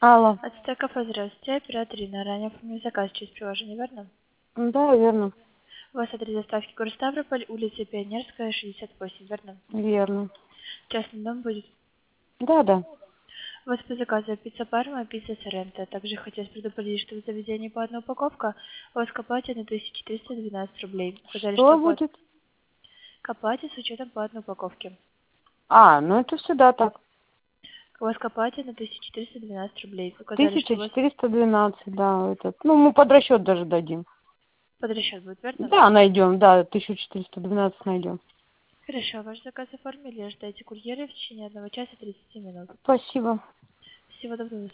Алло. От кафе «Здравствуйте», оператор Ирина. Ранее оформили заказ через приложение, верно? Да, верно. У вас адрес доставки город Ставрополь, улица Пионерская, 68, верно? Верно. Частный дом будет. Да, да. У вас по заказу пицца Парма, пицца Соренто. Также хотелось предупредить, что в заведении по одной упаковка у вас к оплате на 1412 рублей. Указали, что Что будет? к оплате с учетом по одной упаковке. Ну это всегда так. У вас к оплате на 1412 рублей. Указали, что Тысяча у вас четыреста двенадцать, да, этот. Ну, мы под расчет даже дадим. под расчет будет, верно? Да, найдем, да, 1412 найдем. Хорошо, ваш заказ оформили. Ждайте курьера в течение 1 часа 30 минут. Спасибо. Всего доброго.